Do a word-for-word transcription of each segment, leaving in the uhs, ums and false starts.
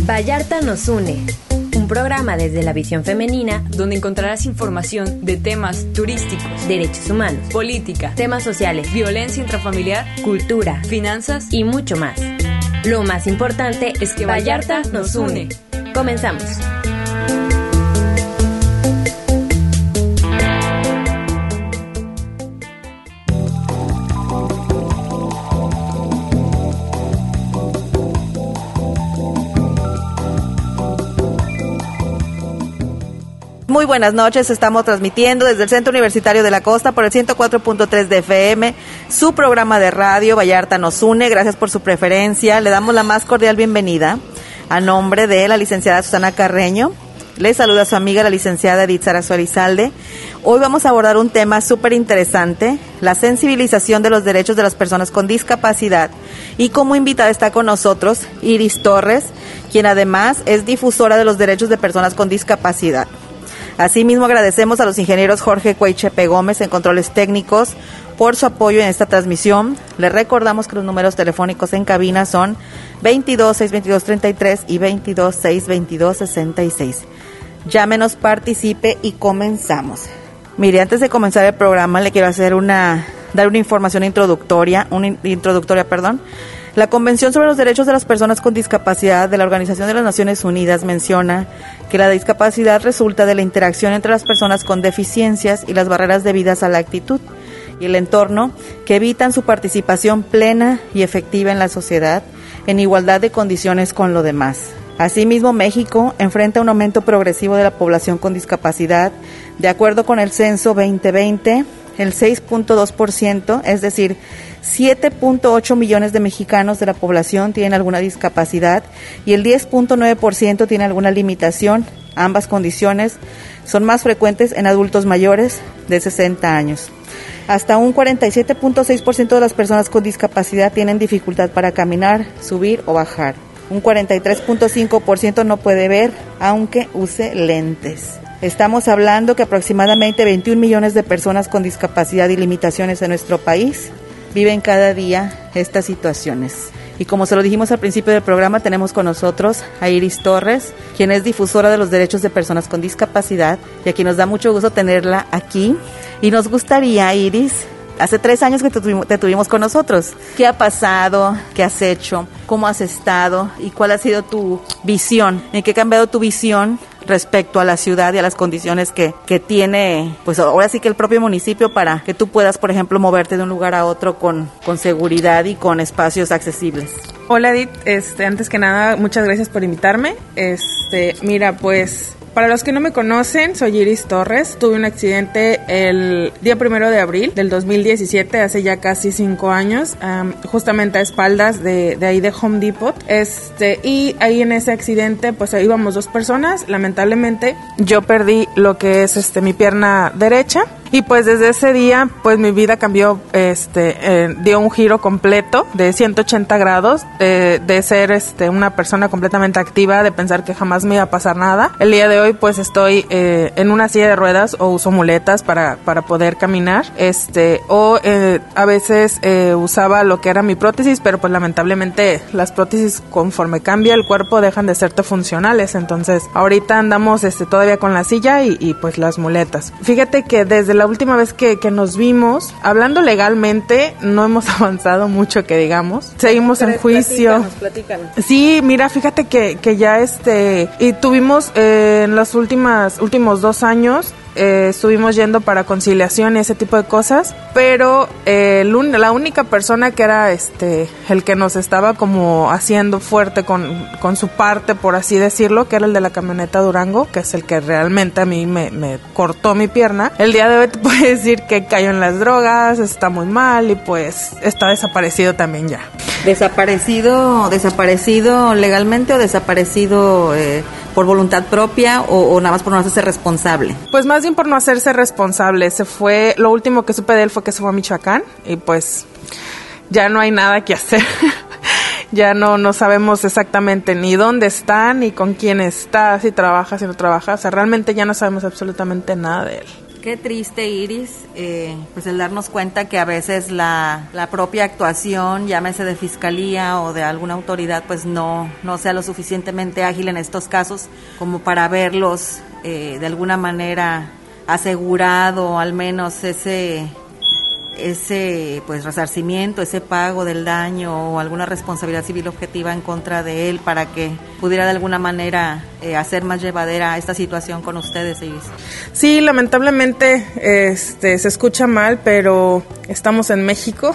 Vallarta nos une, un programa desde la visión femenina donde encontrarás información de temas turísticos, derechos humanos, política, temas sociales, violencia intrafamiliar, cultura, finanzas y mucho más. Lo más importante es que Vallarta nos une. Comenzamos. Muy buenas noches, estamos transmitiendo desde el Centro Universitario de la Costa por el ciento cuatro punto tres de F M, su programa de radio Vallarta nos une. Gracias por su preferencia, le damos la más cordial bienvenida a nombre de la licenciada Susana Carreño. Le saluda a su amiga la licenciada Edith Sarazuela Izalde. Hoy vamos a abordar un tema súper interesante, la sensibilización de los derechos de las personas con discapacidad, y como invitada está con nosotros Iris Torres, quien además es difusora de los derechos de personas con discapacidad. Asimismo, agradecemos a los ingenieros Jorge Cueychepe Gómez en controles técnicos por su apoyo en esta transmisión. Les recordamos que los números telefónicos en cabina son veintidós, seiscientos veintidós, treinta y tres y veintidós, seiscientos veintidós, sesenta y seis. Llámenos, participe y comenzamos. Mire, antes de comenzar el programa le quiero hacer una, dar una información introductoria, una in, introductoria, perdón. La Convención sobre los Derechos de las Personas con Discapacidad de la Organización de las Naciones Unidas menciona que la discapacidad resulta de la interacción entre las personas con deficiencias y las barreras debidas a la actitud y el entorno que evitan su participación plena y efectiva en la sociedad en igualdad de condiciones con lo demás. Asimismo, México enfrenta un aumento progresivo de la población con discapacidad. De acuerdo con el censo veinte veinte, el seis punto dos por ciento, es decir, siete punto ocho millones de mexicanos de la población tienen alguna discapacidad y el diez punto nueve por ciento tiene alguna limitación. Ambas condiciones son más frecuentes en adultos mayores de sesenta años. Hasta un cuarenta y siete punto seis por ciento de las personas con discapacidad tienen dificultad para caminar, subir o bajar. Un cuarenta y tres punto cinco por ciento no puede ver, aunque use lentes. Estamos hablando que aproximadamente veintiún millones de personas con discapacidad y limitaciones en nuestro país viven cada día estas situaciones. Y como se lo dijimos al principio del programa, tenemos con nosotros a Iris Torres, quien es difusora de los derechos de personas con discapacidad, y a quien nos da mucho gusto tenerla aquí. Y nos gustaría, Iris, hace tres años que te tuvimos, te tuvimos con nosotros. ¿Qué ha pasado? ¿Qué has hecho? ¿Cómo has estado? ¿Y cuál ha sido tu visión? ¿En qué ha cambiado tu visión respecto a la ciudad y a las condiciones que, que tiene, pues ahora sí que el propio municipio, para que tú puedas, por ejemplo, moverte de un lugar a otro con, con seguridad y con espacios accesibles? Hola, Edith, este, antes que nada, muchas gracias por invitarme. Este, mira, pues, para los que no me conocen, soy Iris Torres. Tuve un accidente el día primero de abril del dos mil diecisiete, hace ya casi cinco años, um, justamente a espaldas de, de ahí de Home Depot. Este, y ahí en ese accidente, pues ahí íbamos dos personas. Lamentablemente, yo perdí lo que es este mi pierna derecha. Y pues desde ese día, pues mi vida cambió, este, eh, dio un giro completo de ciento ochenta grados, eh, de ser este una persona completamente activa, de pensar que jamás me iba a pasar nada. El día de hoy, pues estoy eh, en una silla de ruedas o uso muletas para, para poder caminar, este, o eh, a veces eh, usaba lo que era mi prótesis, pero pues lamentablemente las prótesis, conforme cambia el cuerpo, dejan de serte funcionales. Entonces ahorita andamos este todavía con la silla y, y pues las muletas. Fíjate que desde la última vez que, que nos vimos, hablando legalmente, no hemos avanzado mucho, que digamos. Seguimos en juicio. Platícanos, platícanos. Sí, mira, fíjate que, que ya este, y tuvimos eh, en los últimas, últimos dos años, Eh, estuvimos yendo para conciliación y ese tipo de cosas, pero eh, el un, la única persona que era este el que nos estaba como haciendo fuerte con, con su parte, por así decirlo, que era el de la camioneta Durango, que es el que realmente a mí me, me cortó mi pierna. El día de hoy te puedo decir que cayó en las drogas, está muy mal y pues está desaparecido también ya. ¿Desaparecido, desaparecido legalmente o desaparecido eh, por voluntad propia o, o nada más por no hacerse responsable? Pues más bien por no hacerse responsable. Se fue, lo último que supe de él fue que se fue a Michoacán y pues ya no hay nada que hacer. Ya no, no sabemos exactamente ni dónde está, ni con quién está, si trabaja, si no trabaja. O sea, realmente ya no sabemos absolutamente nada de él. Qué triste, Iris, eh, pues el darnos cuenta que a veces la, la propia actuación, llámese de fiscalía o de alguna autoridad, pues no, no sea lo suficientemente ágil en estos casos como para verlos eh, de alguna manera asegurado, al menos ese... ese pues resarcimiento, ese pago del daño o alguna responsabilidad civil objetiva en contra de él para que pudiera de alguna manera eh, hacer más llevadera esta situación con ustedes, Iris. Sí, lamentablemente este, se escucha mal, pero estamos en México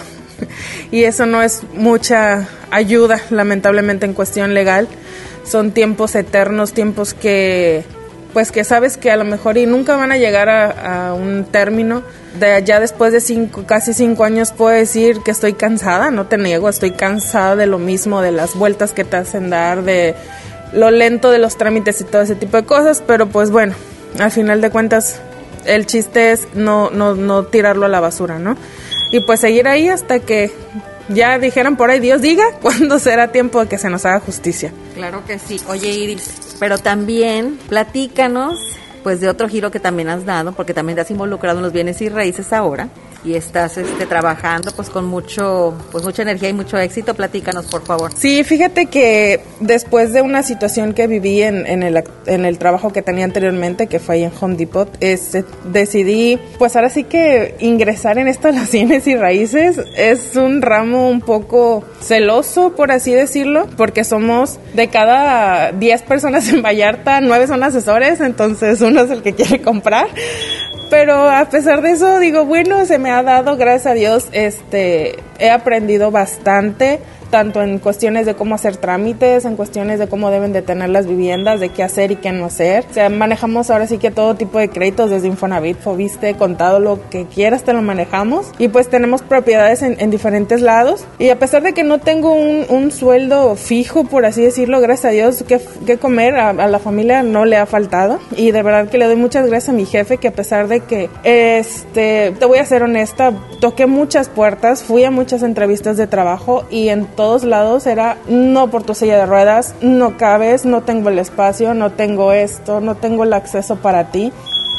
y eso no es mucha ayuda, lamentablemente, en cuestión legal. Son tiempos eternos, tiempos que... pues que sabes que a lo mejor y nunca van a llegar a, a un término. De ya después de cinco, casi cinco años puedo decir que estoy cansada, no te niego, estoy cansada de lo mismo, de las vueltas que te hacen dar, de lo lento de los trámites y todo ese tipo de cosas, pero pues bueno, al final de cuentas el chiste es no, no, no tirarlo a la basura, ¿no? Y pues seguir ahí hasta que ya dijeran por ahí, Dios diga, cuándo será tiempo de que se nos haga justicia. Claro que sí. Oye, Iris, pero también platícanos pues de otro giro que también has dado, porque también te has involucrado en los bienes y raíces ahora y estás este trabajando pues con mucho pues mucha energía y mucho éxito. Platícanos, por favor. Sí, fíjate que después de una situación que viví en, en, el, en el trabajo que tenía anteriormente, que fue ahí en Home Depot, este, decidí pues ahora sí que ingresar en esto de las bienes y raíces. Es un ramo un poco celoso, por así decirlo, porque somos de cada diez personas en Vallarta, nueve son asesores, entonces uno es el que quiere comprar. Pero a pesar de eso, digo, bueno, se me ha dado, gracias a Dios, este, he aprendido bastante, tanto en cuestiones de cómo hacer trámites, en cuestiones de cómo deben de tener las viviendas, de qué hacer y qué no hacer. O sea, manejamos ahora sí que todo tipo de créditos, desde Infonavit, Foviste, Contado, lo que quieras te lo manejamos. Y pues tenemos propiedades en, en diferentes lados. Y a pesar de que no tengo un, un sueldo fijo, por así decirlo, gracias a Dios, que, que comer a, a la familia no le ha faltado. Y de verdad que le doy muchas gracias a mi jefe, que a pesar de que, este, te voy a ser honesta, toqué muchas puertas, fui a muchas entrevistas de trabajo y en todos lados era, no por tu silla de ruedas, no cabes, no tengo el espacio, no tengo esto, no tengo el acceso para ti.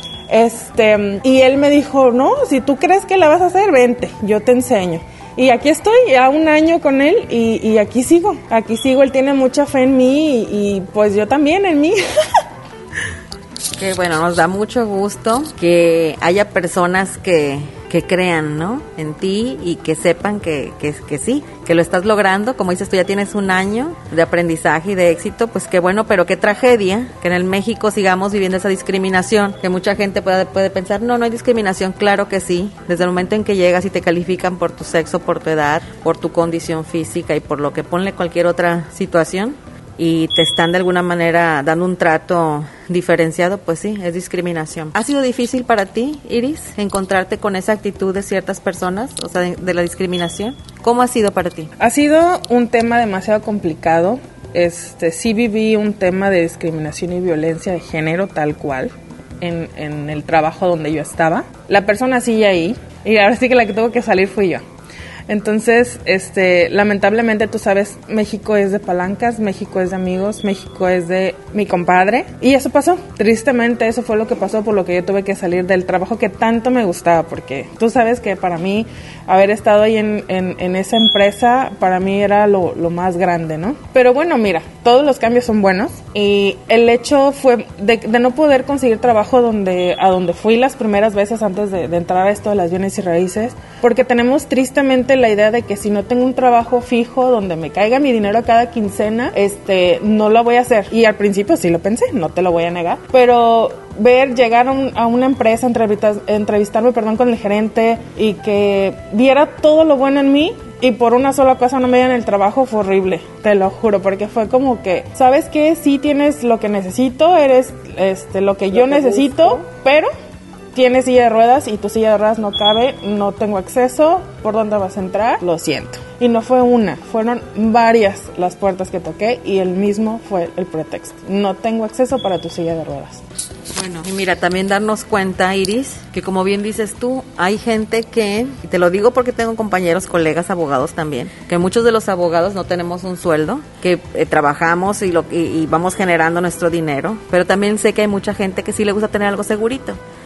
Este, y él me dijo, no, si tú crees que la vas a hacer, vente, yo te enseño. Y aquí estoy, a un año con él, y, y aquí sigo, aquí sigo, él tiene mucha fe en mí, y, y pues yo también en mí. Que bueno, nos da mucho gusto que haya personas que, que crean, ¿no?, en ti y que sepan que, que, que sí, que lo estás logrando. Como dices tú, ya tienes un año de aprendizaje y de éxito, pues qué bueno, pero qué tragedia que en el México sigamos viviendo esa discriminación, que mucha gente puede, puede pensar, no, no hay discriminación. Claro que sí, desde el momento en que llegas y te califican por tu sexo, por tu edad, por tu condición física y por lo que ponle cualquier otra situación, y te están de alguna manera dando un trato diferenciado, pues sí, es discriminación. ¿Ha sido difícil para ti, Iris, encontrarte con esa actitud de ciertas personas, o sea, de, de la discriminación? ¿Cómo ha sido para ti? Ha sido un tema demasiado complicado. Este, sí viví un tema de discriminación y violencia de género tal cual en, en el trabajo donde yo estaba. La persona sigue ahí y ahora sí que la que tuvo que salir fui yo. Entonces, este, lamentablemente, tú sabes, México es de palancas, México es de amigos, México es de mi compadre. Y eso pasó. Tristemente, eso fue lo que pasó, por lo que yo tuve que salir del trabajo que tanto me gustaba, porque tú sabes que para mí, haber estado ahí en, en, en esa empresa, para mí era lo, lo más grande, ¿no? Pero bueno, mira, todos los cambios son buenos. Y el hecho fue de, de no poder conseguir trabajo donde, a donde fui las primeras veces antes de, de entrar a esto de las bienes y raíces, porque tenemos tristemente la idea de que si no tengo un trabajo fijo donde me caiga mi dinero cada quincena, este, no lo voy a hacer. Y al principio sí lo pensé, no te lo voy a negar, pero ver llegar a, un, a una empresa, entrevistas, entrevistarme perdón, con el gerente y que viera todo lo bueno en mí y por una sola cosa no me dieran el trabajo, fue horrible, te lo juro, porque fue como que, ¿sabes qué? Sí tienes lo que necesito, eres este, lo que lo yo que necesito, busco. Pero tienes silla de ruedas y tu silla de ruedas no cabe, no tengo acceso, ¿por dónde vas a entrar? Lo siento. Y no fue una, fueron varias las puertas que toqué y el mismo fue el pretexto. No tengo acceso para tu silla de ruedas. Bueno, y mira, también darnos cuenta, Iris, que como bien dices tú, hay gente que, y te lo digo porque tengo compañeros, colegas, abogados también, que muchos de los abogados no tenemos un sueldo, que eh, trabajamos y, lo, y, y vamos generando nuestro dinero, pero también sé que hay mucha gente que sí le gusta tener algo segurito,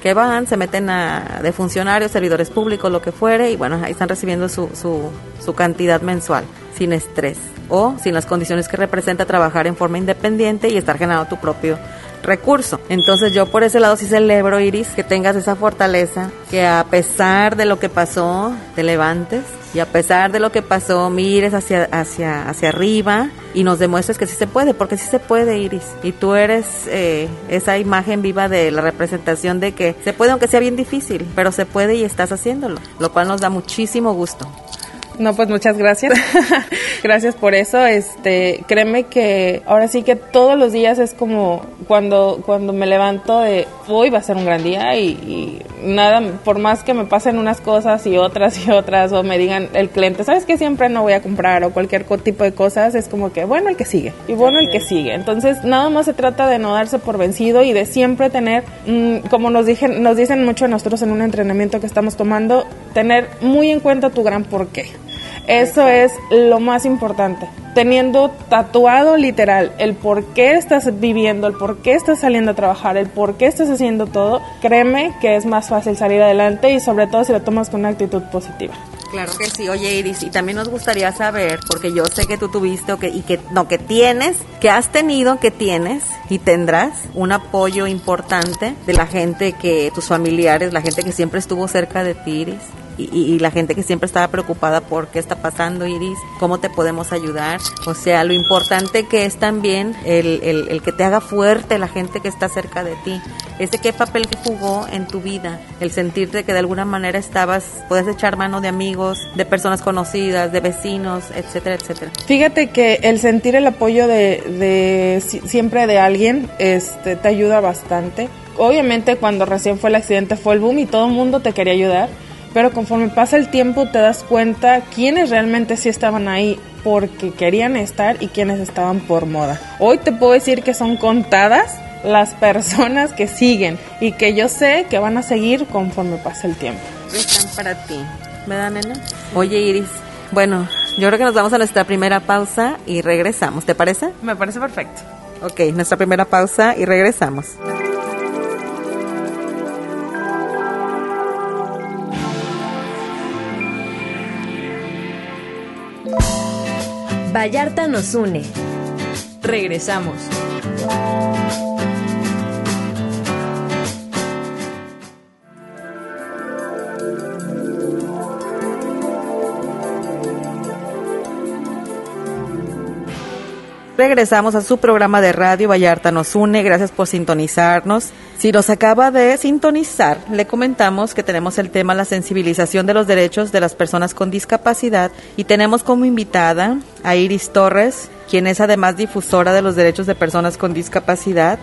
que van, se meten a, de funcionarios, servidores públicos, lo que fuere, y bueno, ahí están recibiendo su, su, su cantidad mensual, sin estrés o sin las condiciones que representa trabajar en forma independiente y estar generando tu propio recurso. Entonces yo por ese lado sí celebro, Iris, que tengas esa fortaleza, que a pesar de lo que pasó, te levantes y a pesar de lo que pasó, mires hacia, hacia, hacia arriba y nos demuestres que sí se puede, porque sí se puede, Iris. Y tú eres eh, esa imagen viva de la representación de que se puede, aunque sea bien difícil, pero se puede y estás haciéndolo, lo cual nos da muchísimo gusto. No, pues muchas gracias. Gracias por eso. Este, créeme que ahora sí que todos los días es como cuando cuando me levanto de hoy va a ser un gran día y, y nada, por más que me pasen unas cosas y otras y otras o me digan el cliente, ¿sabes qué? Siempre no voy a comprar o cualquier tipo de cosas, es como que bueno, el que sigue y bueno, el que sigue. Entonces, nada más se trata de no darse por vencido y de siempre tener, mmm, como nos dije, nos dicen mucho a nosotros en un entrenamiento que estamos tomando, tener muy en cuenta tu gran porqué. Eso es lo más importante. Teniendo tatuado literal el por qué estás viviendo, el por qué estás saliendo a trabajar, el por qué estás haciendo todo, créeme que es más fácil salir adelante y sobre todo si lo tomas con una actitud positiva. Claro que sí. Oye, Iris, y también nos gustaría saber, porque yo sé que tú tuviste o que, y que no, que tienes, que has tenido, que tienes y tendrás un apoyo importante de la gente que, tus familiares, la gente que siempre estuvo cerca de ti, Iris. Y, y, y la gente que siempre estaba preocupada por qué está pasando, Iris, cómo te podemos ayudar. O sea, lo importante que es también el, el, el que te haga fuerte la gente que está cerca de ti. Ese qué papel que jugó en tu vida, el sentirte que de alguna manera estabas, puedes echar mano de amigos, de personas conocidas, de vecinos, etcétera, etcétera. Fíjate que el sentir el apoyo de, de siempre de alguien este, te ayuda bastante. Obviamente cuando recién fue el accidente fue el boom y todo el mundo te quería ayudar. Pero conforme pasa el tiempo te das cuenta quiénes realmente sí estaban ahí porque querían estar y quiénes estaban por moda. Hoy te puedo decir que son contadas las personas que siguen y que yo sé que van a seguir conforme pasa el tiempo. Están para ti, ¿verdad, nena? Oye, Iris, bueno, yo creo que nos vamos a nuestra primera pausa y regresamos, ¿te parece? Me parece perfecto. Ok, nuestra primera pausa y regresamos. Vallarta nos une. Regresamos. Regresamos a su programa de radio Vallarta nos une, gracias por sintonizarnos. Si nos acaba de sintonizar, le comentamos que tenemos el tema la sensibilización de los derechos de las personas con discapacidad y tenemos como invitada a Iris Torres, quien es además difusora de los derechos de personas con discapacidad.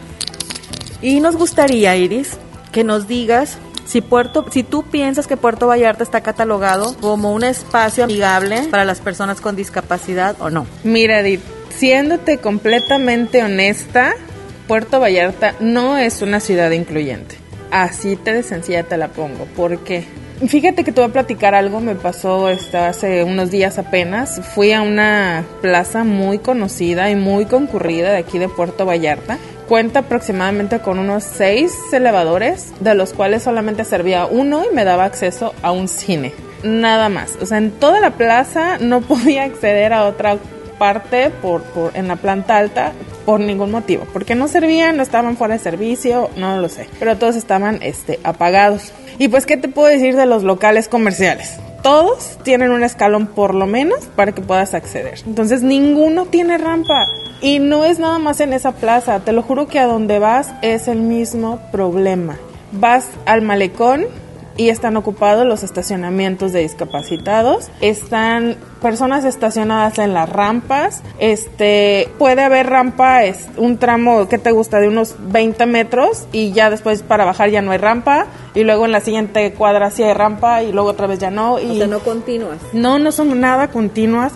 Y nos gustaría, Iris, que nos digas si Puerto, si tú piensas que Puerto Vallarta está catalogado como un espacio amigable para las personas con discapacidad o no. Mira, Edith, siéndote completamente honesta, Puerto Vallarta no es una ciudad incluyente. Así de sencilla te la pongo. ¿Por qué? Fíjate que te voy a platicar algo, me pasó esto hace unos días apenas. Fui a una plaza muy conocida y muy concurrida de aquí de Puerto Vallarta. Cuenta aproximadamente con unos seis elevadores, de los cuales solamente servía uno y me daba acceso a un cine. Nada más. O sea, en toda la plaza no podía acceder a otra parte por, por en la planta alta por ningún motivo, porque no servían, no estaban fuera de servicio, no lo sé, pero todos estaban este apagados. Y pues, ¿qué te puedo decir de los locales comerciales? Todos tienen un escalón por lo menos para que puedas acceder. Entonces, ninguno tiene rampa. Y no es nada más en esa plaza, te lo juro que a donde vas es el mismo problema. Vas al malecón y están ocupados los estacionamientos de discapacitados, están personas estacionadas en las rampas, este puede haber rampa, es un tramo que te gusta de unos veinte metros y ya después para bajar ya no hay rampa y luego en la siguiente cuadra sí hay rampa y luego otra vez ya no. Y o sea, no continuas. No, no son nada continuas.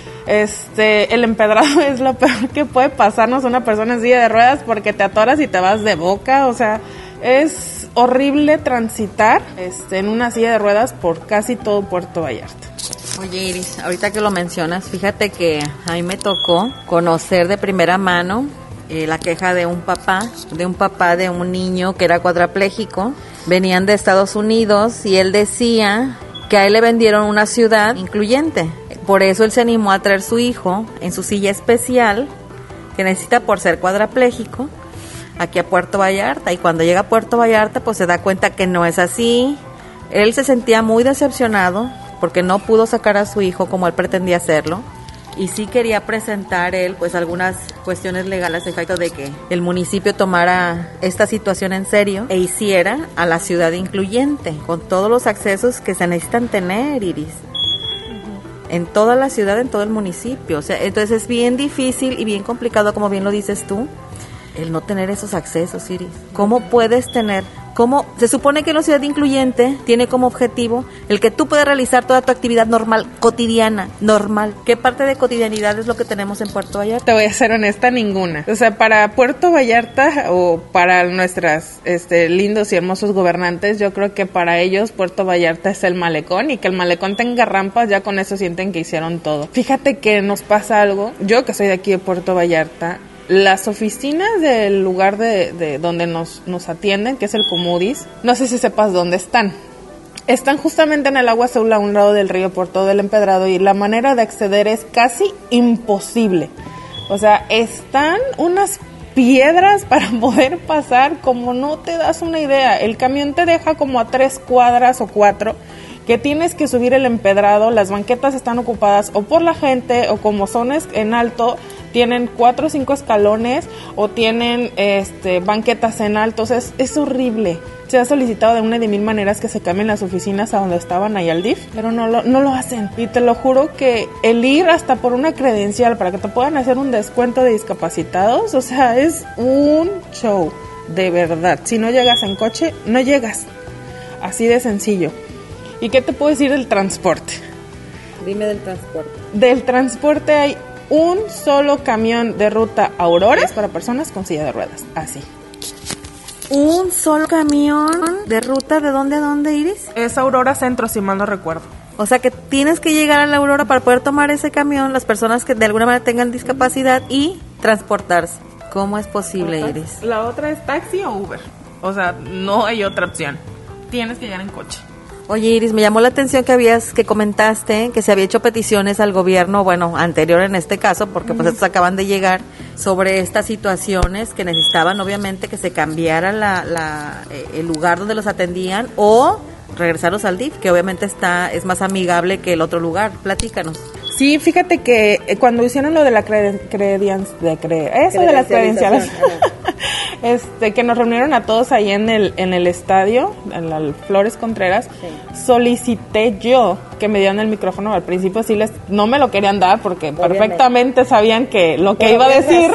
Este, el empedrado es lo peor que puede pasarnos a una persona en silla de ruedas porque te atoras y te vas de boca, o sea, es horrible transitar este, en una silla de ruedas por casi todo Puerto Vallarta. Oye, Iris, ahorita que lo mencionas, fíjate que a mí me tocó conocer de primera mano eh, la queja de un papá, de un papá de un niño que era cuadrapléjico venían de Estados Unidos y él decía que a él le vendieron una ciudad incluyente. Por eso él se animó a traer su hijo en su silla especial que necesita por ser cuadrapléjico aquí a Puerto Vallarta, y cuando llega a Puerto Vallarta pues se da cuenta que no es así. Él se sentía muy decepcionado porque no pudo sacar a su hijo como él pretendía hacerlo, y sí quería presentar él pues algunas cuestiones legales a efecto de que el municipio tomara esta situación en serio e hiciera a la ciudad incluyente con todos los accesos que se necesitan tener, Iris, en toda la ciudad, en todo el municipio. O sea, entonces es bien difícil y bien complicado, como bien lo dices tú, el no tener esos accesos, Iris. ¿Cómo puedes tener? ¿Cómo? Se supone que la ciudad incluyente tiene como objetivo el que tú puedas realizar toda tu actividad normal, cotidiana, normal. ¿Qué parte de cotidianidad es lo que tenemos en Puerto Vallarta? Te voy a ser honesta, ninguna. O sea, para Puerto Vallarta o para nuestras este, lindos y hermosos gobernantes, yo creo que para ellos Puerto Vallarta es el malecón, y que el malecón tenga rampas, ya con eso sienten que hicieron todo. Fíjate que nos pasa algo. Yo que soy de aquí de Puerto Vallarta, las oficinas del lugar de, de donde nos, nos atienden, que es el Comudis, no sé si sepas dónde están. Están justamente en el agua azul a un lado del río por todo el empedrado, y la manera de acceder es casi imposible. O sea, están unas piedras para poder pasar como no te das una idea. El camión te deja como a tres cuadras o cuatro, que tienes que subir el empedrado. Las banquetas están ocupadas o por la gente, o como son en alto, tienen cuatro o cinco escalones, o tienen este, banquetas en alto. O sea, es, es horrible. Se ha solicitado de una y de mil maneras que se cambien las oficinas a donde estaban ahí al D I F, pero no lo, no lo hacen. Y te lo juro que el ir hasta por una credencial para que te puedan hacer un descuento de discapacitados, o sea, es un show, de verdad. Si no llegas en coche, no llegas. Así de sencillo. ¿Y qué te puedo decir del transporte? Dime del transporte. Del transporte hay un solo camión de ruta Aurora para personas con silla de ruedas, así. ¿Un solo camión de ruta de dónde a dónde, Iris? Es Aurora Centro, si mal no recuerdo. O sea que tienes que llegar a la Aurora para poder tomar ese camión, las personas que de alguna manera tengan discapacidad, y transportarse. ¿Cómo es posible, Otra, Iris? La otra es taxi o Uber. O sea, no hay otra opción. Tienes que llegar en coche. Oye, Iris, me llamó la atención que habías, que comentaste que se había hecho peticiones al gobierno, bueno, anterior en este caso, porque pues estos acaban de llegar, sobre estas situaciones que necesitaban obviamente que se cambiara la, la, el lugar donde los atendían, o regresarlos al D I F, que obviamente está es más amigable que el otro lugar. Platícanos. Sí, fíjate que cuando hicieron lo de la creden, credian, de cre, eso de las credenciales, este, que nos reunieron a todos ahí en el en el estadio, en la Flores Contreras, sí. Solicité yo que me dieran el micrófono. Al principio sí les, no me lo querían dar porque obviamente perfectamente sabían que lo que Por iba a decir.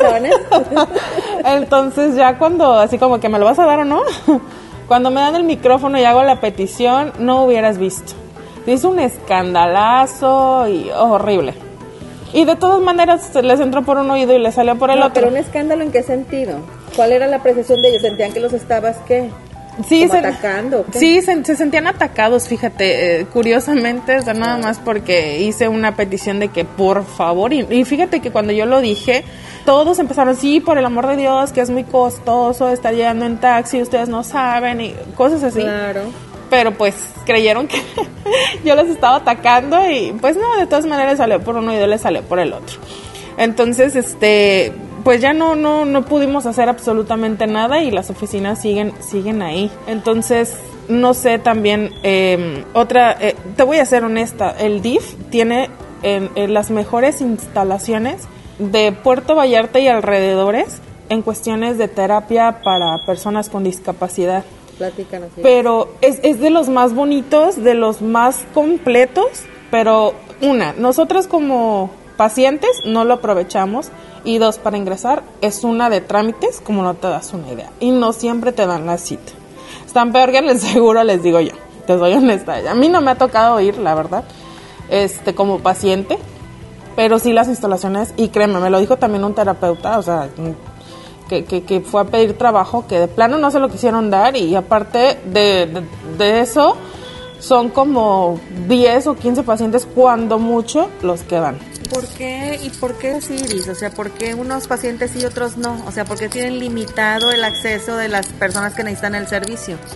Entonces ya cuando, así como que me lo vas a dar o no, cuando me dan el micrófono y hago la petición, no hubieras visto. Se hizo un escandalazo y oh, horrible. Y de todas maneras les entró por un oído y les salió por el no, otro. ¿Pero un escándalo en qué sentido? ¿Cuál era la apreciación de ellos? ¿Sentían que los estabas qué? Sí, se, atacando. ¿Qué? Sí, se, se sentían atacados, fíjate, eh, curiosamente, o sea, nada más porque hice una petición de que por favor, y, y fíjate que cuando yo lo dije, todos empezaron, sí, por el amor de Dios, que es muy costoso estar llegando en taxi, ustedes no saben, y cosas así. Claro. Pero pues creyeron que yo los estaba atacando, y pues no, de todas maneras salió por uno y les salió por el otro. Entonces, este, pues ya no, no, no pudimos hacer absolutamente nada, y las oficinas siguen, siguen ahí. Entonces, no sé, también, eh, otra, eh, te voy a ser honesta, el D I F tiene en, en las mejores instalaciones de Puerto Vallarta y alrededores en cuestiones de terapia para personas con discapacidad. Platícanos. Sí. Pero es, es de los más bonitos, de los más completos, pero una, nosotros como pacientes no lo aprovechamos, y dos, para ingresar es una de trámites como no te das una idea, y no siempre te dan la cita. Están peor que en el seguro, les digo yo, te soy honesta. A mí no me ha tocado ir, la verdad, este como paciente, pero sí las instalaciones, y créeme, me lo dijo también un terapeuta, o sea, Que, que, que fue a pedir trabajo, que de plano no se lo quisieron dar, y aparte de, de, de eso, son como diez o quince pacientes, cuando mucho, los que van. ¿Por qué? ¿Y por qué es Iris? O sea, ¿por qué unos pacientes y otros no? O sea, ¿por qué tienen limitado el acceso de las personas que necesitan el servicio?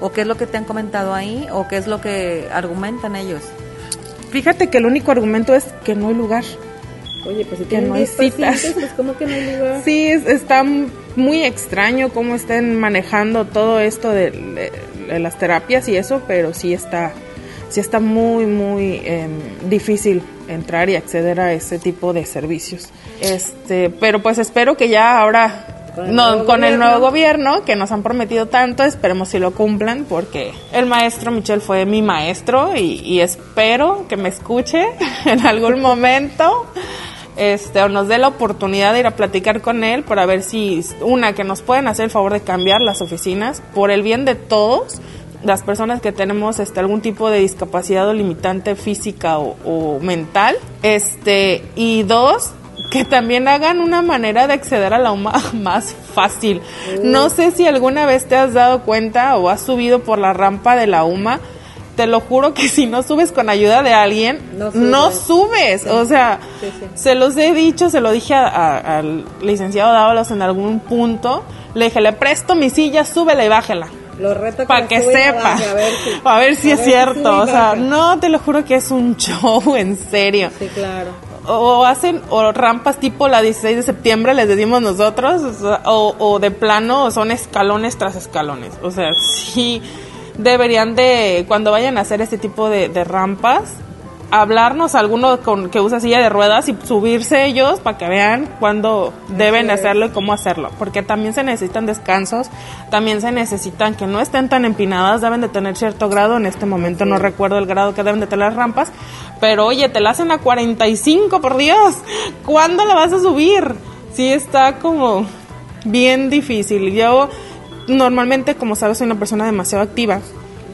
¿O qué es lo que te han comentado ahí? ¿O qué es lo que argumentan ellos? Fíjate que el único argumento es que no hay lugar. Oye, pues si que no hay citas. Pues ¿cómo que no hay lugar? Sí, es, está muy extraño cómo estén manejando todo esto de, de, de las terapias y eso, pero sí está, sí está muy, muy eh, difícil entrar y acceder a ese tipo de servicios. Este, pero pues espero que ya ahora, con el, no, nuevo, con el nuevo gobierno, que nos han prometido tanto, esperemos si lo cumplan, porque el maestro Michel fue mi maestro y, y espero que me escuche en algún momento. Este, o nos dé la oportunidad de ir a platicar con él para ver si, una, que nos pueden hacer el favor de cambiar las oficinas por el bien de todos, las personas que tenemos este, algún tipo de discapacidad o limitante física o, o mental, este, y dos, que también hagan una manera de acceder a la U M A más fácil. No sé si alguna vez te has dado cuenta o has subido por la rampa de la U M A. Te lo juro que si no subes con ayuda de alguien, no, sube. no subes. Sí. O sea, sí, sí. se los he dicho, se lo dije a, a, al licenciado Dávalos en algún punto. Le dije, le presto mi silla, súbela y bájela. Lo reto para que, que sepa. A ver si, a ver si a es ver cierto. Si o sea, no, te lo juro que es un show, en serio. Sí, claro. O hacen o rampas tipo la dieciséis de septiembre, les decimos nosotros, o, o de plano son escalones tras escalones. O sea, sí... deberían de, cuando vayan a hacer este tipo de, de rampas, hablarnos a alguno con, que usa silla de ruedas y subirse ellos para que vean cuándo deben sí, hacerlo y cómo hacerlo, porque también se necesitan descansos, también se necesitan que no estén tan empinadas, deben de tener cierto grado, en este momento sí. no recuerdo el grado que deben de tener las rampas, pero oye, te la hacen a cuarenta y cinco, por Dios, ¿cuándo la vas a subir? Sí está como bien difícil. Yo normalmente, como sabes, soy una persona demasiado activa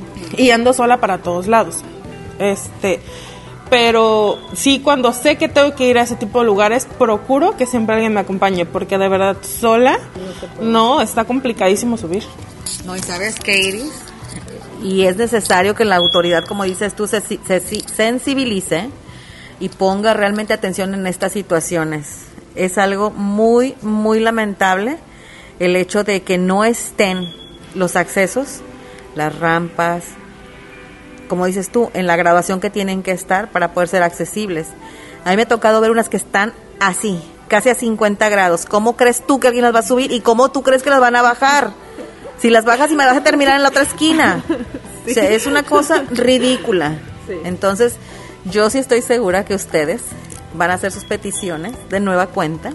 y ando sola para todos lados. Este, pero sí, cuando sé que tengo que ir a ese tipo de lugares, procuro que siempre alguien me acompañe, porque de verdad sola no, está complicadísimo subir. No, ¿y sabes qué, Iris? Y es necesario que la autoridad, como dices tú, se, se sensibilice y ponga realmente atención en estas situaciones. Es algo muy, muy lamentable el hecho de que no estén los accesos, las rampas, como dices tú, en la graduación que tienen que estar para poder ser accesibles. A mí me ha tocado ver unas que están así, casi a cincuenta grados. ¿Cómo crees tú que alguien las va a subir y cómo tú crees que las van a bajar? Si las bajas y me vas a terminar en la otra esquina. Sí. O sea, es una cosa ridícula. Sí. Entonces, yo sí estoy segura que ustedes van a hacer sus peticiones de nueva cuenta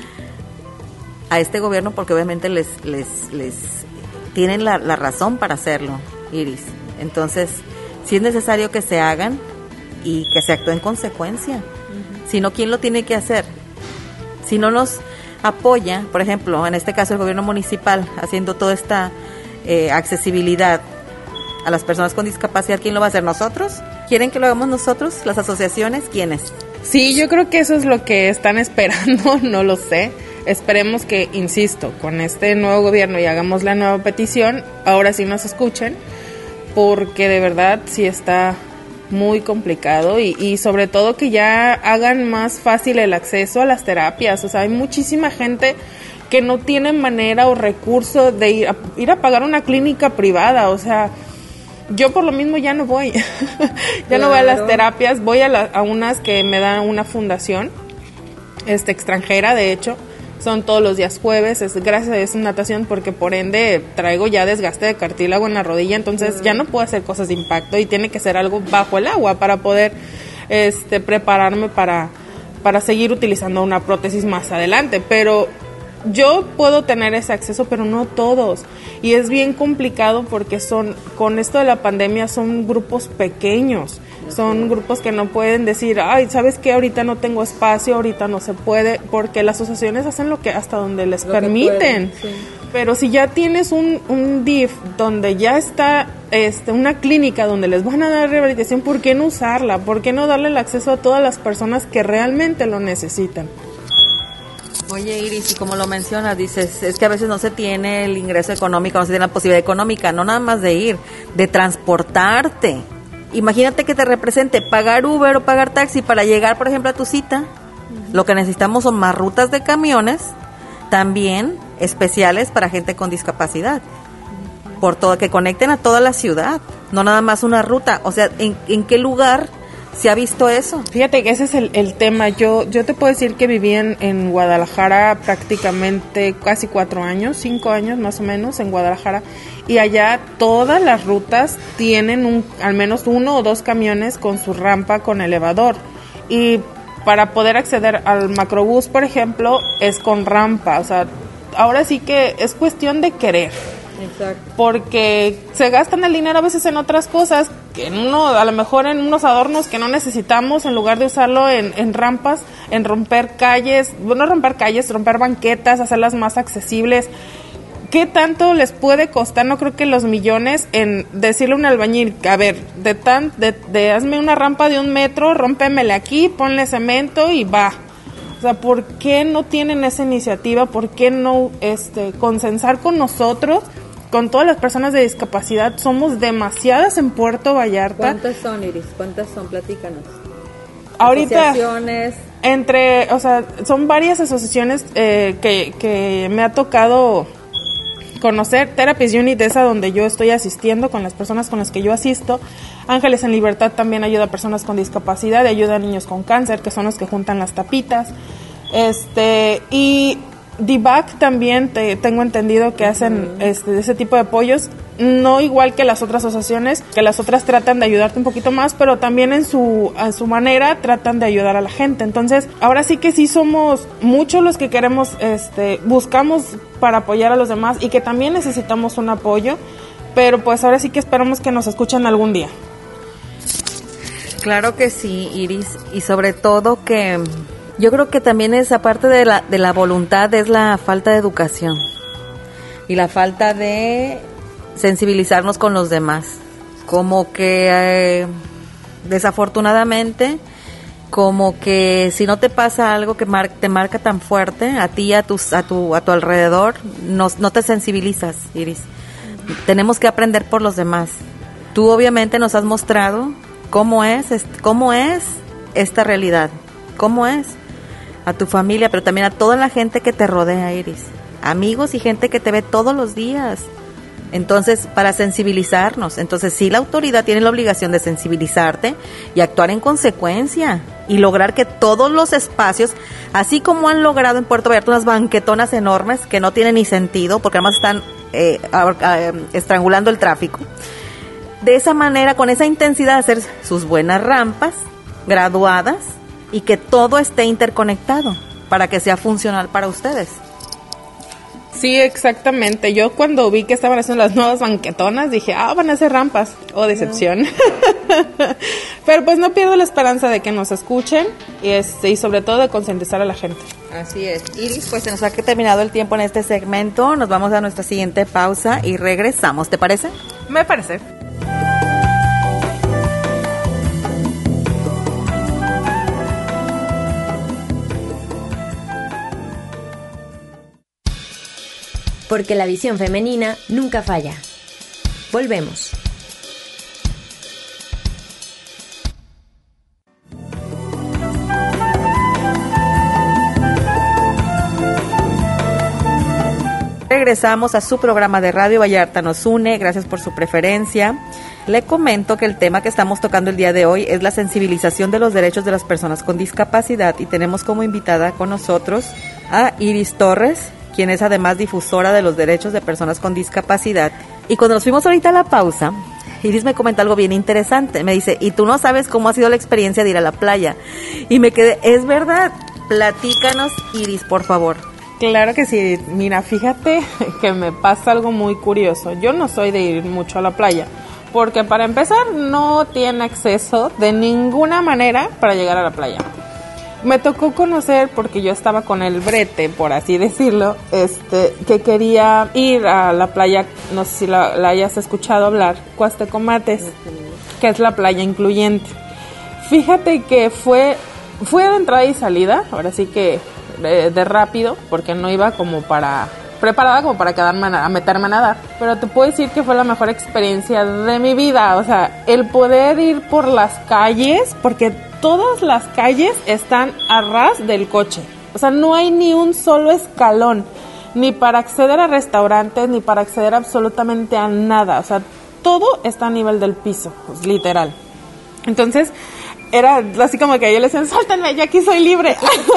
a este gobierno, porque obviamente les les les tienen la, la razón para hacerlo, Iris. Entonces, sí es necesario que se hagan y que se actúe en consecuencia. Uh-huh. Si no, ¿quién lo tiene que hacer? Si no nos apoya, por ejemplo, en este caso el gobierno municipal, haciendo toda esta eh, accesibilidad a las personas con discapacidad, ¿quién lo va a hacer? ¿Nosotros? ¿Quieren que lo hagamos nosotros? ¿Las asociaciones? ¿Quiénes? Sí, yo creo que eso es lo que están esperando, no lo sé. Esperemos que, insisto, con este nuevo gobierno y hagamos la nueva petición, ahora sí nos escuchen, porque de verdad sí está muy complicado y, y sobre todo que ya hagan más fácil el acceso a las terapias. O sea, hay muchísima gente que no tiene manera o recurso de ir a, ir a pagar una clínica privada. O sea, yo por lo mismo ya no voy, ya claro. no voy a las terapias, voy a, la, a unas que me da una fundación este extranjera, de hecho. Son todos los días jueves, es gracias a esa natación, porque por ende traigo ya desgaste de cartílago en la rodilla, entonces uh-huh. ya no puedo hacer cosas de impacto y tiene que ser algo bajo el agua para poder este prepararme para, para seguir utilizando una prótesis más adelante. Pero yo puedo tener ese acceso, pero no todos. Y es bien complicado porque son, con esto de la pandemia, son grupos pequeños. Son grupos que no pueden decir, ay, ¿sabes qué? Ahorita no tengo espacio, ahorita no se puede, porque las asociaciones hacen lo que hasta donde les lo permiten. Pueden, sí. Pero si ya tienes un, un D I F donde ya está este, una clínica donde les van a dar rehabilitación, ¿por qué no usarla? ¿Por qué no darle el acceso a todas las personas que realmente lo necesitan? Oye, Iris, y como lo mencionas, dices, es que a veces no se tiene el ingreso económico, no se tiene la posibilidad económica, no nada más de ir, de transportarte. Imagínate que te represente pagar Uber o pagar taxi para llegar, por ejemplo, a tu cita. Uh-huh. Lo que necesitamos son más rutas de camiones, también especiales para gente con discapacidad. Uh-huh. por todo, que conecten a toda la ciudad, no nada más una ruta. O sea, ¿en, en qué lugar se ha visto eso? Fíjate que ese es el, el tema. Yo yo te puedo decir que viví en, en Guadalajara prácticamente casi cuatro años, cinco años más o menos en Guadalajara, y allá todas las rutas tienen un, al menos uno o dos camiones con su rampa con elevador, y para poder acceder al macrobús, por ejemplo, es con rampa. O sea, ahora sí que es cuestión de querer. Exacto. Porque se gastan el dinero a veces en otras cosas, que en uno, a lo mejor en unos adornos que no necesitamos, en lugar de usarlo en, en rampas, en romper calles, bueno, romper calles, romper banquetas, hacerlas más accesibles. ¿Qué tanto les puede costar? No creo que los millones en decirle a un albañil, a ver, de tan, de, de hazme una rampa de un metro, rómpemele aquí, ponle cemento y va. O sea, ¿por qué no tienen esa iniciativa? ¿Por qué no este consensar con nosotros? Con todas las personas de discapacidad, somos demasiadas en Puerto Vallarta. ¿Cuántas son, Iris? ¿Cuántas son? Platícanos. Ahorita, Asociaciones. entre, o sea, son varias asociaciones eh, que, que me ha tocado conocer. Therapist Unit, esa donde yo estoy asistiendo con las personas con las que yo asisto. Ángeles en Libertad también ayuda a personas con discapacidad, ayuda a niños con cáncer, que son los que juntan las tapitas. Este, y D B A C también te, tengo entendido que hacen este, ese tipo de apoyos, no igual que las otras asociaciones, que las otras tratan de ayudarte un poquito más, pero también en su, en su manera tratan de ayudar a la gente. Entonces, ahora sí que sí somos muchos los que queremos, este, buscamos para apoyar a los demás y que también necesitamos un apoyo, pero pues ahora sí que esperamos que nos escuchen algún día. Claro que sí, Iris, y sobre todo que yo creo que también es, aparte de la, de la voluntad, es la falta de educación y la falta de sensibilizarnos con los demás. Como que eh, desafortunadamente, como que si no te pasa algo que mar- te marca tan fuerte a ti, a, tus, a, tu, a tu alrededor, no, no te sensibilizas, Iris. Tenemos que aprender por los demás. Tú obviamente nos has mostrado cómo es, cómo es esta realidad, cómo es a tu familia, pero también a toda la gente que te rodea, Iris, amigos y gente que te ve todos los días. Entonces, para sensibilizarnos, entonces sí, la autoridad tiene la obligación de sensibilizarte y actuar en consecuencia y lograr que todos los espacios, así como han logrado en Puerto Vallarta unas banquetonas enormes que no tienen ni sentido, porque además están eh, eh, estrangulando el tráfico, de esa manera, con esa intensidad, hacer sus buenas rampas graduadas y que todo esté interconectado para que sea funcional para ustedes. Sí, exactamente. Yo cuando vi que estaban haciendo las nuevas banquetonas dije, ah, van a hacer rampas. Oh, decepción. No. Pero pues no pierdo la esperanza de que nos escuchen y, este, y sobre todo de concientizar a la gente. Así es. Iris, pues se nos ha terminado el tiempo en este segmento. Nos vamos a nuestra siguiente pausa y regresamos. ¿Te parece? Me parece. Porque la visión femenina nunca falla. Volvemos. Regresamos a su programa de radio Vallarta nos une. Gracias por su preferencia. Le comento que el tema que estamos tocando el día de hoy es la sensibilización de los derechos de las personas con discapacidad y tenemos como invitada con nosotros a Iris Torres, quien es además difusora de los derechos de personas con discapacidad. Y cuando nos fuimos ahorita a la pausa, Iris me comenta algo bien interesante. Me dice, y tú no sabes cómo ha sido la experiencia de ir a la playa. Y me quedé, es verdad, platícanos, Iris, por favor. Claro que sí. Mira, fíjate que me pasa algo muy curioso. Yo no soy de ir mucho a la playa, porque para empezar no tiene acceso de ninguna manera para llegar a la playa. Me tocó conocer, porque yo estaba con el brete, por así decirlo, este, que quería ir a la playa, no sé si la, la hayas escuchado hablar, Cuastecomates, que es la playa incluyente. Fíjate que fue, fue de entrada y salida, ahora sí que de, de rápido, porque no iba como para, preparada como para quedarme a, a meterme a nadar, pero te puedo decir que fue la mejor experiencia de mi vida. O sea, el poder ir por las calles, porque todas las calles están a ras del coche. O sea, no hay ni un solo escalón. ni para acceder a restaurantes, ni para acceder absolutamente a nada. O sea, todo está a nivel del piso, pues, literal. Entonces, era así como que yo le decía, suéltenme, yo aquí soy libre.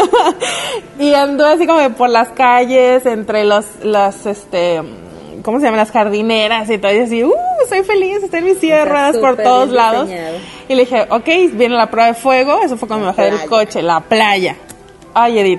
Y anduve así como por las calles, entre los, las, este, ¿cómo se llaman? Las jardineras y todo. Y así, uh, soy feliz, estoy en mis silla de ruedas por todos lados. Y le dije, ok, viene la prueba de fuego. Eso fue cuando me bajé del coche, la playa. Ay, Edith,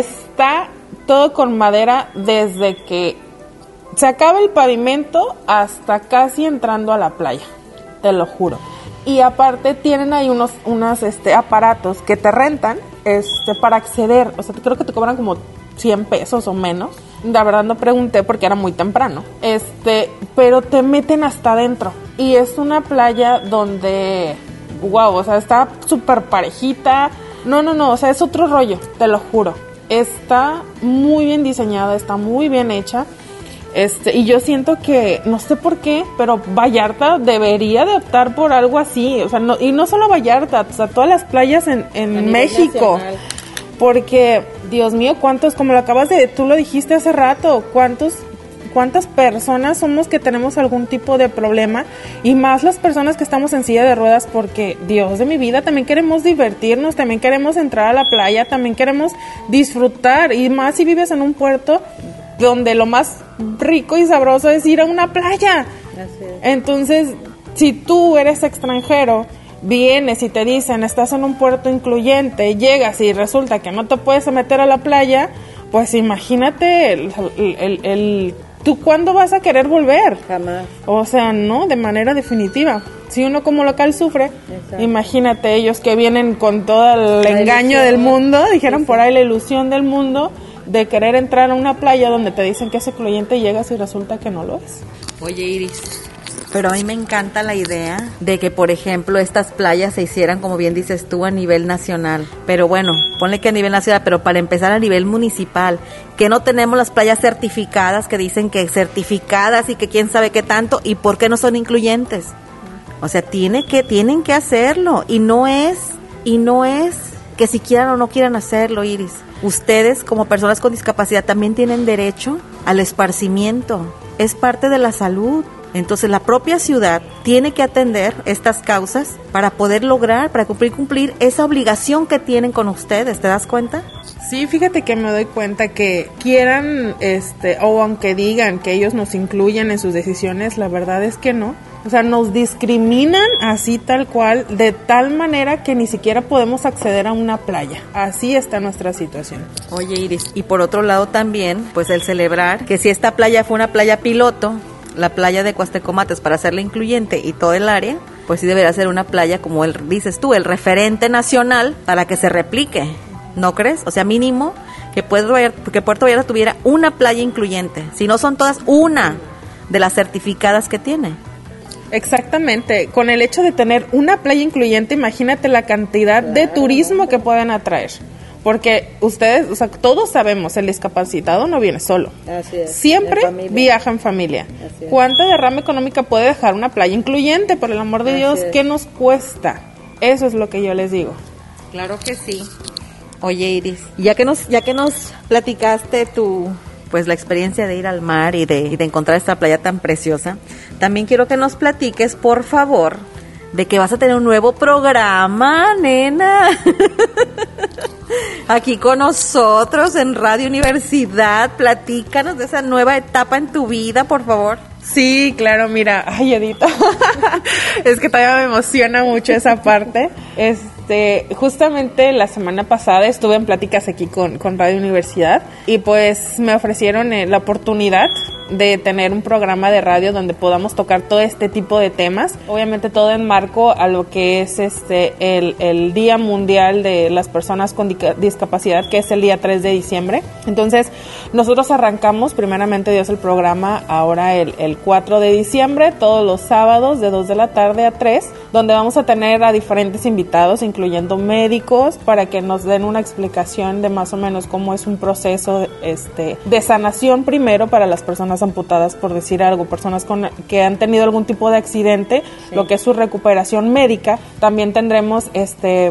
está todo con madera desde que se acaba el pavimento hasta casi entrando a la playa, te lo juro. Y aparte tienen ahí unos unos este aparatos que te rentan este para acceder, o sea, creo que te cobran como cien pesos o menos. La verdad no pregunté porque era muy temprano. Este, pero te meten hasta adentro y es una playa donde wow, o sea, está súper parejita. No, no, no, o sea, es otro rollo, te lo juro. Está muy bien diseñada, está muy bien hecha. Este, y yo siento que, no sé por qué, pero Vallarta debería de optar por algo así. O sea, no, y no solo Vallarta, o sea, todas las playas en, en México. Nacional. Porque, Dios mío, cuántos, como lo acabas de, tú lo dijiste hace rato, cuántos... cuántas personas somos que tenemos algún tipo de problema, y más las personas que estamos en silla de ruedas, porque Dios de mi vida, también queremos divertirnos, también queremos entrar a la playa, también queremos disfrutar, y más si vives en un puerto donde lo más rico y sabroso es ir a una playa. Entonces, si tú eres extranjero, vienes y te dicen, estás en un puerto incluyente, llegas y resulta que no te puedes meter a la playa, pues imagínate el, el, el, el ¿tú cuándo vas a querer volver? Jamás. O sea, no, de manera definitiva. Si uno como local sufre, exacto, imagínate ellos que vienen con todo el la engaño ilusión del mundo, dijeron sí, por ahí la ilusión del mundo, de querer entrar a una playa donde te dicen que es excluyente y llegas y resulta que no lo es. Oye, Iris, pero a mí me encanta la idea de que, por ejemplo, estas playas se hicieran, como bien dices tú, a nivel nacional. Pero bueno, ponle que a nivel nacional, pero para empezar a nivel municipal, que no tenemos las playas certificadas, que dicen que certificadas y que quién sabe qué tanto, y por qué no son incluyentes. O sea, tiene que, tienen que hacerlo, y no es, y no es que si quieran o no quieran hacerlo, Iris. Ustedes, como personas con discapacidad, también tienen derecho al esparcimiento. Es parte de la salud. Entonces la propia ciudad tiene que atender estas causas para poder lograr, para cumplir, cumplir esa obligación que tienen con ustedes, ¿te das cuenta? Sí, fíjate que me doy cuenta que quieran, este, o aunque digan que ellos nos incluyen en sus decisiones, la verdad es que no. O sea, nos discriminan así tal cual, de tal manera que ni siquiera podemos acceder a una playa. Así está nuestra situación. Oye, Iris, y por otro lado también, pues el celebrar que si esta playa fue una playa piloto, la playa de Cuastecomates, para hacerla incluyente y todo el área, pues sí debería ser una playa, como el, dices tú, el referente nacional para que se replique, ¿no crees? O sea, mínimo que Puerto Vallarta, que Puerto Vallarta tuviera una playa incluyente, si no son todas, una de las certificadas que tiene. Exactamente, con el hecho de tener una playa incluyente, imagínate la cantidad claro. de turismo que pueden atraer. Porque ustedes, o sea, todos sabemos, el discapacitado no viene solo. Así es. Siempre viaja en familia. Así es. ¿Cuánta derrama económica puede dejar una playa incluyente? Por el amor de Así Dios, es. ¿qué nos cuesta? Eso es lo que yo les digo. Claro que sí. Oye, Iris, ya que nos, ya que nos platicaste tu, pues la experiencia de ir al mar y de, y de encontrar esta playa tan preciosa, también quiero que nos platiques, por favor, de que vas a tener un nuevo programa, nena. Aquí con nosotros en Radio Universidad. Platícanos de esa nueva etapa en tu vida, por favor. Sí, claro, mira, ay, Edith, es que todavía me emociona mucho esa parte. Este, justamente la semana pasada estuve en pláticas aquí con, con Radio Universidad y pues me ofrecieron eh, la oportunidad de tener un programa de radio donde podamos tocar todo este tipo de temas, obviamente todo en marco a lo que es este el, el Día Mundial de las Personas con Discapacidad, que es el día tres de diciembre. Entonces nosotros arrancamos primeramente Dios el programa ahora el, el cuatro de diciembre, todos los sábados de dos de la tarde a tres, donde vamos a tener a diferentes invitados, incluyendo médicos, para que nos den una explicación de más o menos cómo es un proceso este, de sanación primero para las personas amputadas, por decir algo, personas con, que han tenido algún tipo de accidente, sí. Lo que es su recuperación médica. También tendremos este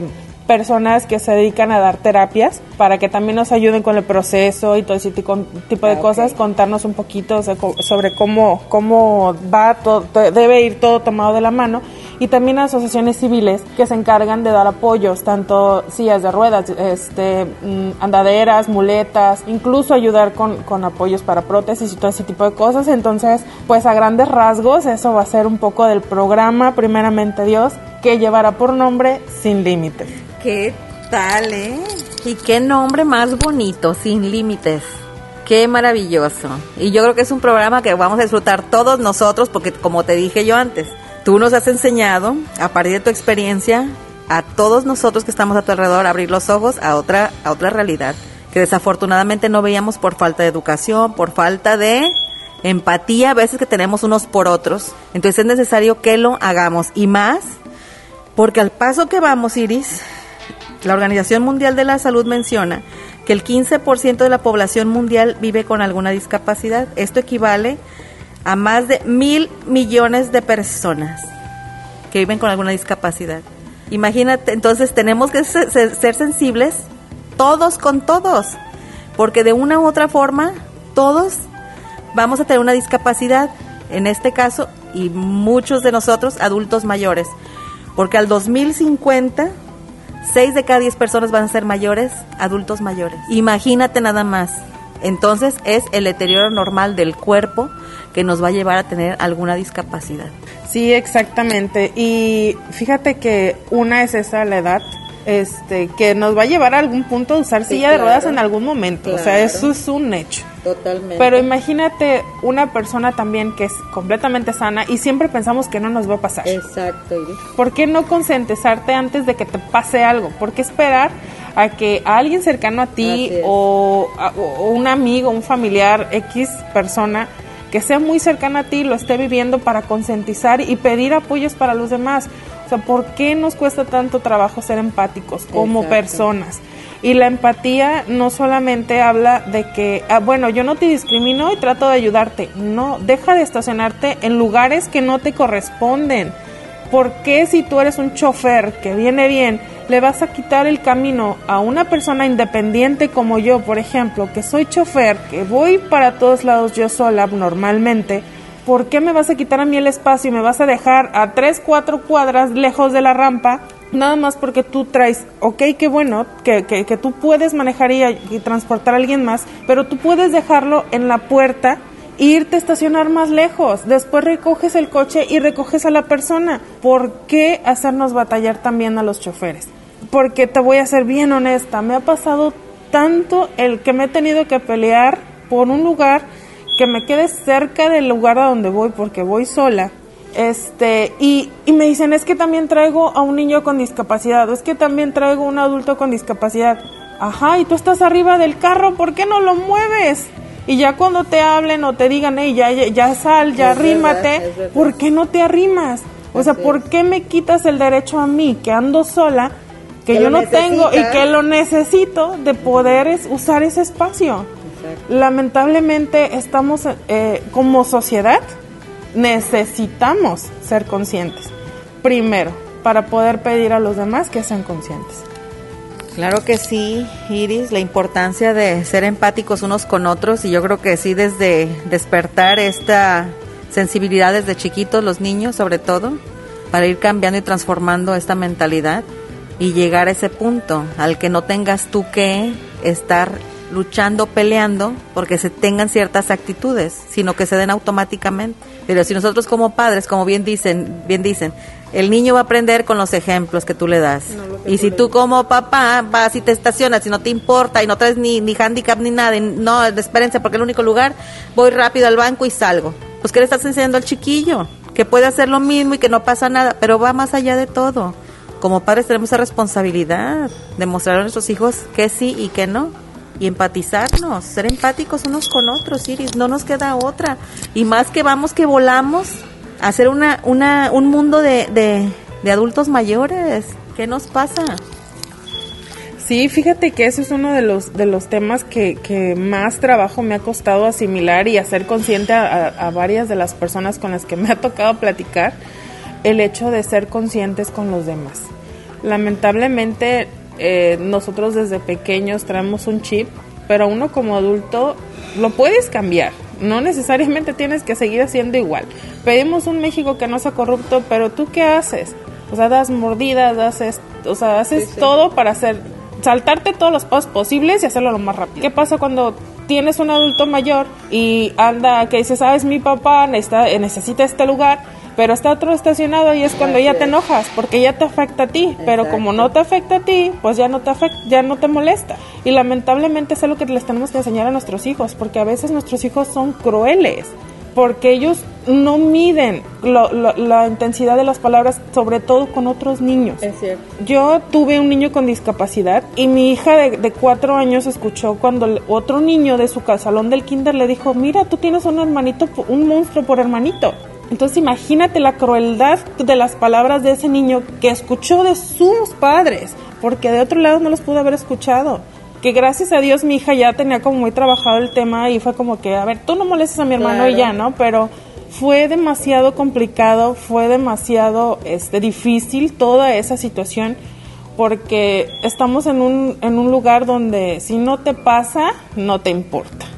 personas que se dedican a dar terapias para que también nos ayuden con el proceso y todo ese tipo, tipo de ah, cosas, okay. Contarnos un poquito sobre cómo, cómo va todo, debe ir todo tomado de la mano, y también asociaciones civiles que se encargan de dar apoyos, tanto sillas de ruedas, este, andaderas, muletas, incluso ayudar con, con apoyos para prótesis y todo ese tipo de cosas. Entonces, pues a grandes rasgos, eso va a ser un poco del programa, primeramente Dios, que llevará por nombre Sin Límites. ¿Qué tal, eh? Y qué nombre más bonito, Sin Límites. Qué maravilloso. Y yo creo que es un programa que vamos a disfrutar todos nosotros, porque como te dije yo antes, tú nos has enseñado, a partir de tu experiencia, a todos nosotros que estamos a tu alrededor, a abrir los ojos a otra, a otra realidad, que desafortunadamente no veíamos por falta de educación, por falta de empatía, a veces que tenemos unos por otros. Entonces es necesario que lo hagamos, y más, porque al paso que vamos, Iris, la Organización Mundial de la Salud menciona que el quince por ciento de la población mundial vive con alguna discapacidad. Esto equivale a más de mil millones de personas que viven con alguna discapacidad. Imagínate, entonces tenemos que ser, ser sensibles todos con todos, porque de una u otra forma todos vamos a tener una discapacidad, en este caso, y muchos de nosotros adultos mayores, porque al dos mil cincuenta seis de cada diez personas van a ser mayores, adultos mayores. Imagínate nada más. Entonces es el deterioro normal del cuerpo que nos va a llevar a tener alguna discapacidad. Sí, exactamente. Y fíjate que una es esa, la edad, este, que nos va a llevar a algún punto a usar sí, silla claro, de ruedas en algún momento. Claro. O sea, eso es un hecho. Totalmente. Pero imagínate una persona también que es completamente sana y siempre pensamos que no nos va a pasar. Exacto. ¿Por qué no concientizarte antes de que te pase algo? ¿Por qué esperar a que a alguien cercano a ti o, a, o un amigo, un familiar, X persona que sea muy cercana a ti lo esté viviendo para concientizar y pedir apoyos para los demás? O sea, ¿por qué nos cuesta tanto trabajo ser empáticos como Exacto. personas? Y la empatía no solamente habla de que, ah, bueno, yo no te discrimino y trato de ayudarte. No, deja de estacionarte en lugares que no te corresponden. ¿Por qué si tú eres un chofer que viene bien, le vas a quitar el camino a una persona independiente como yo, por ejemplo, que soy chofer, que voy para todos lados yo sola normalmente? ¿Por qué me vas a quitar a mí el espacio y me vas a dejar a tres, cuatro cuadras lejos de la rampa? Nada más porque tú traes, ok, qué bueno, que, que, que tú puedes manejar y, y transportar a alguien más, pero tú puedes dejarlo en la puerta e irte a estacionar más lejos. Después recoges el coche y recoges a la persona. ¿Por qué hacernos batallar también a los choferes? Porque te voy a ser bien honesta, me ha pasado tanto el que me he tenido que pelear por un lugar que me quede cerca del lugar a donde voy porque voy sola. Este, y, y me dicen, es que también traigo a un niño con discapacidad, o es que también traigo a un adulto con discapacidad. Ajá, y tú estás arriba del carro, ¿por qué no lo mueves? Y ya cuando te hablen o te digan, hey, ya, ya, ya sal, ya es arrímate, verdad, es verdad. ¿Por qué no te arrimas? O sea, ¿por qué me quitas el derecho a mí, que ando sola, que, que yo no necesita. tengo y que lo necesito de poder es, usar ese espacio? Exacto. Lamentablemente estamos eh, como sociedad, necesitamos ser conscientes, primero, para poder pedir a los demás que sean conscientes. Claro que sí, Iris, la importancia de ser empáticos unos con otros, y yo creo que sí, desde despertar esta sensibilidad desde chiquitos, los niños sobre todo, para ir cambiando y transformando esta mentalidad y llegar a ese punto al que no tengas tú que estar luchando, peleando, porque se tengan ciertas actitudes, sino que se den automáticamente. Pero si nosotros como padres, como bien dicen, bien dicen, el niño va a aprender con los ejemplos que tú le das. No, y si tú como papá vas y te estacionas y no te importa y no traes ni, ni handicap ni nada, y no, espérense porque es el único lugar, voy rápido al banco y salgo. Pues ¿qué le estás enseñando al chiquillo? Que puede hacer lo mismo y que no pasa nada, pero va más allá de todo. Como padres tenemos esa responsabilidad de mostrar a nuestros hijos que sí y que no. Y empatizarnos, ser empáticos unos con otros, Iris, no nos queda otra. Y más que vamos, que volamos a hacer una, una, un mundo de, de, de adultos mayores. ¿Qué nos pasa? Sí, fíjate que eso es uno de los de los temas que, que más trabajo me ha costado asimilar y hacer consciente a, a, a varias de las personas con las que me ha tocado platicar, el hecho de ser conscientes con los demás. Lamentablemente eh, nosotros desde pequeños traemos un chip, pero uno como adulto lo puedes cambiar. No necesariamente tienes que seguir haciendo igual. Pedimos un México que no sea corrupto, pero ¿tú qué haces? O sea, das mordidas, haces, o sea, haces sí, sí. todo para hacer, saltarte todos los pasos posibles y hacerlo lo más rápido. ¿Qué pasa cuando tienes un adulto mayor y anda, que dice, sabes, mi papá necesita, necesita este lugar, pero está otro estacionado, y es cuando ya te enojas, porque ya te afecta a ti? Exacto. Pero como no te afecta a ti, pues ya no te afecta, ya no te molesta. Y lamentablemente es algo que les tenemos que enseñar a nuestros hijos, porque a veces nuestros hijos son crueles, porque ellos no miden lo, lo, la intensidad de las palabras, sobre todo con otros niños. Es cierto. Yo tuve un niño con discapacidad y mi hija de, de cuatro años escuchó cuando otro niño de su salón del kinder le dijo, mira, tú tienes un hermanito, un monstruo por hermanito. Entonces imagínate la crueldad de las palabras de ese niño que escuchó de sus padres, porque de otro lado no los pudo haber escuchado. Que gracias a Dios mi hija ya tenía como muy trabajado el tema y fue como que, a ver, tú no molestes a mi hermano claro. y ya, ¿no? Pero fue demasiado complicado, fue demasiado este, difícil toda esa situación, porque estamos en un, en un lugar donde si no te pasa, no te importa.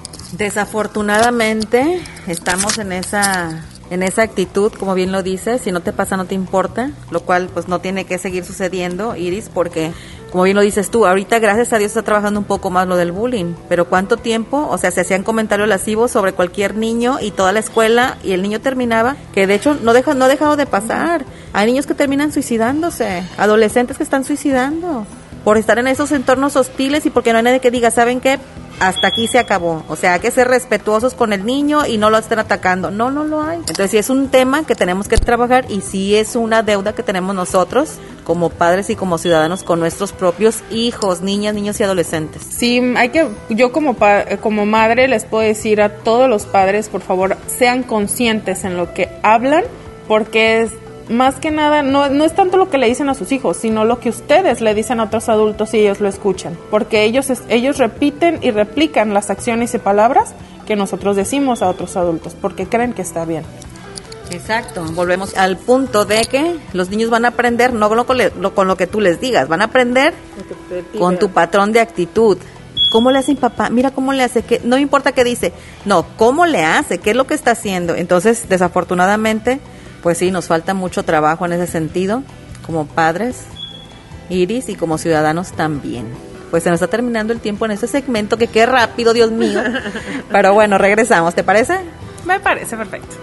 Desafortunadamente estamos en esa... en esa actitud, como bien lo dices, si no te pasa no te importa, lo cual pues no tiene que seguir sucediendo, Iris, porque como bien lo dices tú, ahorita gracias a Dios está trabajando un poco más lo del bullying, pero ¿cuánto tiempo? O sea, se hacían comentarios lascivos sobre cualquier niño y toda la escuela, y el niño terminaba, que de hecho no deja, no ha dejado de pasar. Hay niños que terminan suicidándose, adolescentes que están suicidando por estar en esos entornos hostiles y porque no hay nadie que diga, ¿saben qué? Hasta aquí se acabó. O sea, hay que ser respetuosos con el niño y no lo estén atacando. No, no lo hay. Entonces sí es un tema que tenemos que trabajar y sí es una deuda que tenemos nosotros como padres y como ciudadanos con nuestros propios hijos, niñas, niños y adolescentes. Sí, hay que, yo como, pa, como madre les puedo decir a todos los padres, por favor, sean conscientes en lo que hablan, porque es más que nada, no, no es tanto lo que le dicen a sus hijos, sino lo que ustedes le dicen a otros adultos y ellos lo escuchan, porque ellos, ellos repiten y replican las acciones y palabras que nosotros decimos a otros adultos, porque creen que está bien. Exacto, volvemos al punto de que los niños van a aprender no con lo, lo, con lo que tú les digas, van a aprender con tu patrón de actitud. ¿Cómo le hace mi papá? Mira cómo le hace, que no importa qué dice, no, ¿cómo le hace? ¿Qué es lo que está haciendo? Entonces, desafortunadamente, pues sí, nos falta mucho trabajo en ese sentido, como padres, Iris, y como ciudadanos también. Pues se nos está terminando el tiempo en este segmento, que qué rápido, Dios mío. Pero bueno, regresamos, ¿te parece? Me parece perfecto.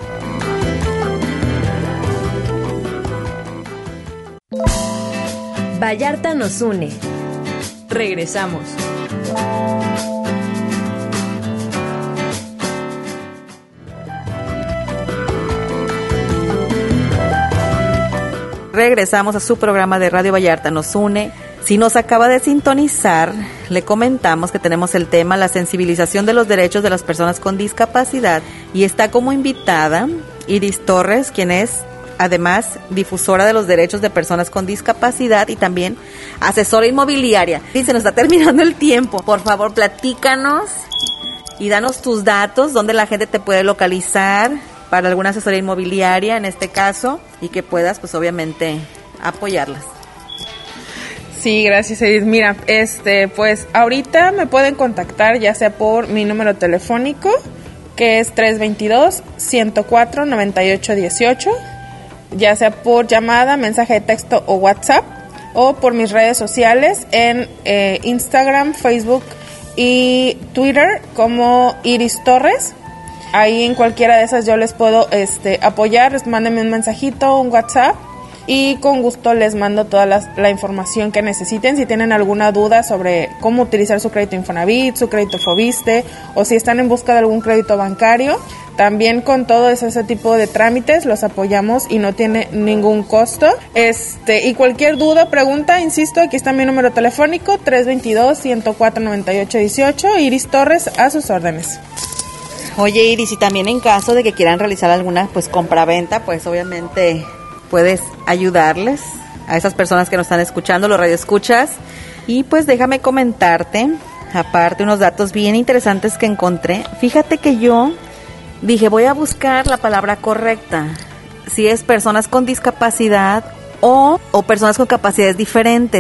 Vallarta nos une. Regresamos. Regresamos a su programa de Radio Vallarta nos une. Si nos acaba de sintonizar, le comentamos que tenemos el tema la sensibilización de los derechos de las personas con discapacidad y está como invitada Iris Torres, quien es además difusora de los derechos de personas con discapacidad y también asesora inmobiliaria. Sí, se nos está terminando el tiempo. Por favor, platícanos y danos tus datos, donde la gente te puede localizar para alguna asesoría inmobiliaria en este caso, y que puedas pues obviamente apoyarlas. Sí, gracias, Edith. Mira, este pues ahorita me pueden contactar ya sea por mi número telefónico, que es tres dos dos, uno cero cuatro, nueve ocho uno ocho, ya sea por llamada, mensaje de texto o WhatsApp, o por mis redes sociales en eh, Instagram, Facebook y Twitter como Iris Torres. Ahí en cualquiera de esas yo les puedo este, apoyar, mándenme un mensajito, un WhatsApp, y con gusto les mando toda la, la información que necesiten. Si tienen alguna duda sobre cómo utilizar su crédito Infonavit, su crédito Fobiste, o si están en busca de algún crédito bancario, también con todo ese, ese tipo de trámites los apoyamos y no tiene ningún costo. Este y cualquier duda, pregunta, insisto, aquí está mi número telefónico, tres dos dos, uno cero cuatro, nueve ocho uno ocho, Iris Torres, a sus órdenes. Oye, Iris, y también en caso de que quieran realizar alguna pues compraventa, pues obviamente puedes ayudarles a esas personas que nos están escuchando, los radioescuchas. Y pues déjame comentarte, aparte, unos datos bien interesantes que encontré. Fíjate que yo dije, voy a buscar la palabra correcta, si es personas con discapacidad o, o personas con capacidades diferentes.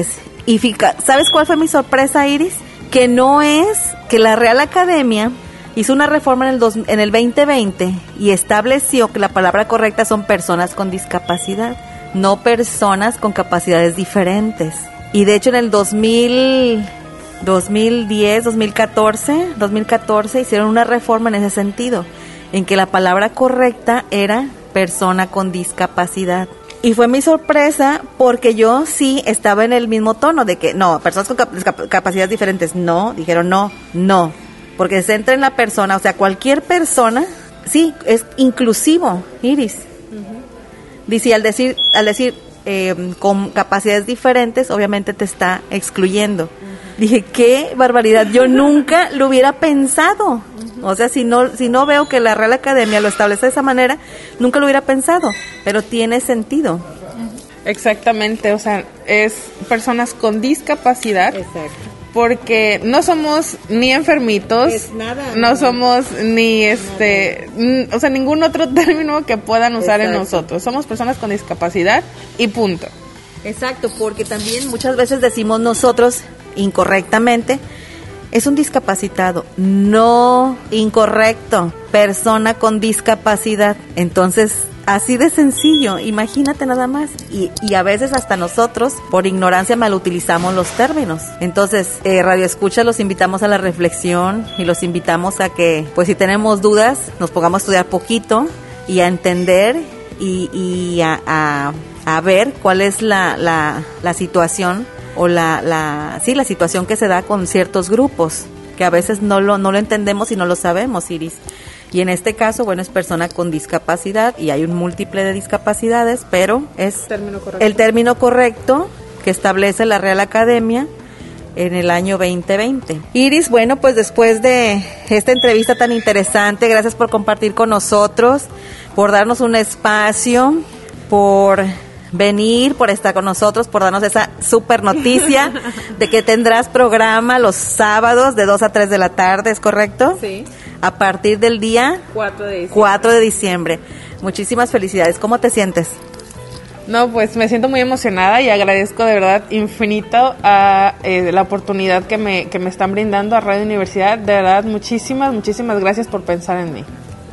Y fica, ¿sabes cuál fue mi sorpresa, Iris? Que no es que la Real Academia hizo una reforma en el, dos, en el veinte veinte y estableció que la palabra correcta son personas con discapacidad, no personas con capacidades diferentes. Y de hecho en el dos mil, dos mil diez, dos mil catorce, dos mil catorce hicieron una reforma en ese sentido, en que la palabra correcta era persona con discapacidad. Y fue mi sorpresa porque yo sí estaba en el mismo tono de que no, personas con cap- capacidades diferentes, no, dijeron no, no, porque se centra en la persona, o sea, cualquier persona, sí, es inclusivo, Iris. Uh-huh. Dice, al decir, al decir eh, con capacidades diferentes, obviamente te está excluyendo. Uh-huh. Dije, qué barbaridad, yo nunca lo hubiera pensado. O sea, si no si no veo que la Real Academia lo establece de esa manera, nunca lo hubiera pensado, pero tiene sentido. Exactamente, o sea, es personas con discapacidad. Exacto. Porque no somos ni enfermitos, es nada, no nada. somos ni este, n- o sea, ningún otro término que puedan usar Exacto. en nosotros. Somos personas con discapacidad y punto. Exacto, porque también muchas veces decimos nosotros incorrectamente, es un discapacitado. No, incorrecto, persona con discapacidad. Entonces, así de sencillo, imagínate nada más. Y, y a veces hasta nosotros, por ignorancia, malutilizamos los términos. Entonces, eh, Radio Escucha, los invitamos a la reflexión y los invitamos a que, pues si tenemos dudas, nos pongamos a estudiar poquito y a entender y, y a, a, a ver cuál es la, la, la situación o la, la, sí, la situación que se da con ciertos grupos, que a veces no lo, no lo entendemos y no lo sabemos, Iris. Y en este caso, bueno, es persona con discapacidad y hay un múltiple de discapacidades, pero es Término correcto. el término correcto que establece la Real Academia en el año veinte veinte. Iris, bueno, pues después de esta entrevista tan interesante, gracias por compartir con nosotros, por darnos un espacio, por venir, por estar con nosotros, por darnos esa super noticia de que tendrás programa los sábados de dos a tres de la tarde, ¿es correcto? Sí. A partir del día cuatro de diciembre. cuatro de diciembre. Muchísimas felicidades. ¿Cómo te sientes? No, pues me siento muy emocionada y agradezco de verdad infinito a eh, la oportunidad que me, que me están brindando a Radio Universidad. De verdad, muchísimas, muchísimas gracias por pensar en mí.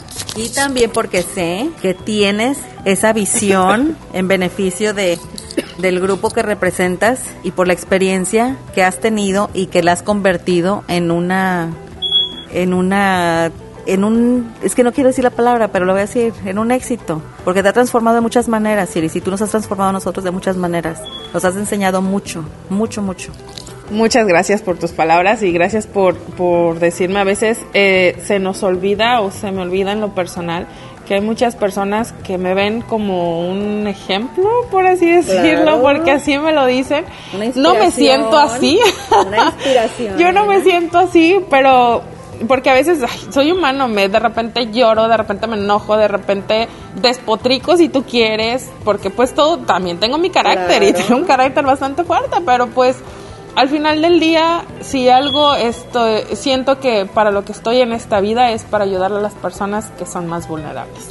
Y también porque sé que tienes esa visión en beneficio de del grupo que representas y por la experiencia que has tenido y que la has convertido en una en una en un es que no quiero decir la palabra, pero lo voy a decir, en un éxito, porque te ha transformado de muchas maneras, Iris, y tú nos has transformado a nosotros de muchas maneras. Nos has enseñado mucho, mucho, mucho. Muchas gracias por tus palabras y gracias por, por decirme. A veces eh, se nos olvida o se me olvida en lo personal que hay muchas personas que me ven como un ejemplo, por así decirlo, Claro. porque así me lo dicen. Una No me siento así. Una inspiración. Yo no me ¿verdad? siento así, pero porque a veces ay, soy humano, me de repente lloro, de repente me enojo, de repente despotrico si tú quieres, porque pues todo, también tengo mi carácter y Claro. tengo un carácter bastante fuerte, pero pues al final del día, si algo esto, siento que para lo que estoy en esta vida es para ayudarle a las personas que son más vulnerables.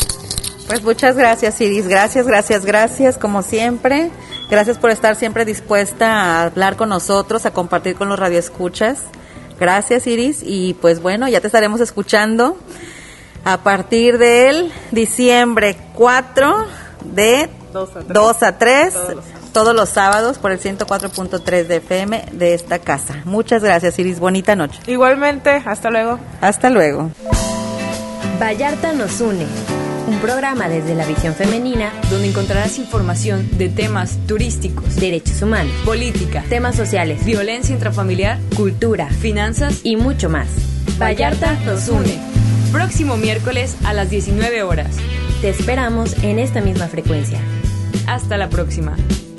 Pues muchas gracias, Iris. Gracias, gracias, gracias, como siempre. Gracias por estar siempre dispuesta a hablar con nosotros, a compartir con los radioescuchas. Gracias, Iris. Y pues bueno, ya te estaremos escuchando a partir del diciembre cuatro de dos a tres, todos los, todos los sábados por el ciento cuatro punto tres de F M de esta casa. Muchas gracias, Iris. Bonita noche. Igualmente, hasta luego. Hasta luego. Vallarta nos une. Un programa desde la visión femenina donde encontrarás información de temas turísticos, derechos humanos, política, temas sociales, violencia intrafamiliar, cultura finanzas y mucho más. Vallarta nos une. Próximo miércoles a las diecinueve horas. Te esperamos en esta misma frecuencia. Hasta la próxima.